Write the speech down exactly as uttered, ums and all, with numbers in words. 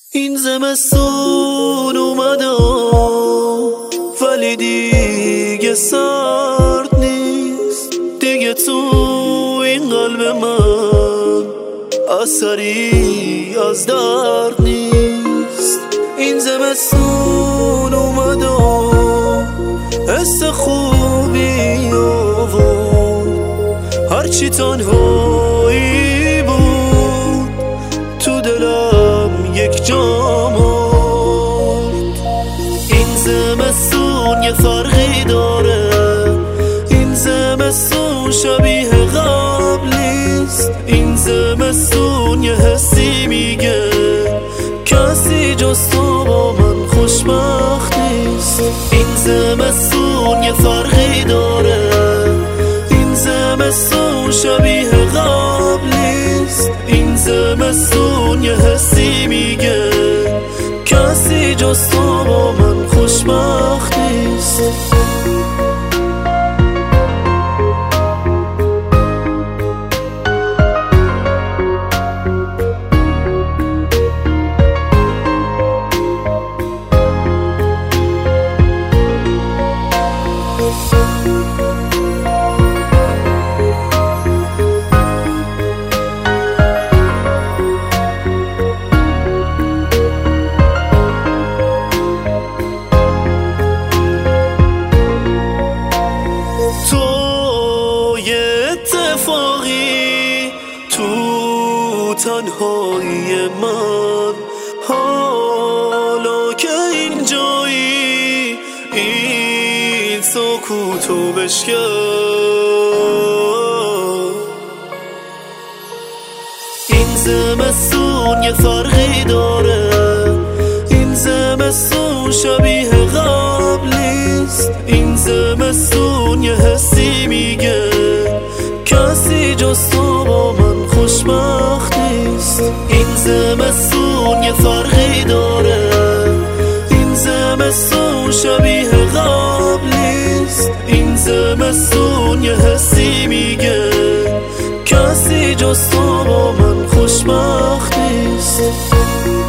این زمستون اومده ولی دیگه سرد نیست دیگه، تو این قلب من اثری از درد نیست. این زمستون اومده حس خوبی آورد، هرچی تنهایی بود تو دلم یک جا مرد. این زمستون یه فرقی داره، این زمستون شبیه قبل نیست. این زمستون یه حسی میگه کسی جز تو با من خوشبخت نیست. این زمستون یه فرقی داره، این زمستون شبیه قبل نیست. این زمستون یه حسی میگه کسی جز تو با من خوشبخت نیست. اتفاقی تو تنهایی من، حالا که اینجایی این سکوتو بشکن. این زمستون یه فرقی داره، این زمستون شبیه قبل نیست. این زمستون یه حسی میگه کسی جز تو با من خوشبخت نیست. این زمستون یه فرقی داره، این زمستون شبیه قبل نیست. این زمستون یه حسی میگه کسی جز تو با من خوشبخت نیست.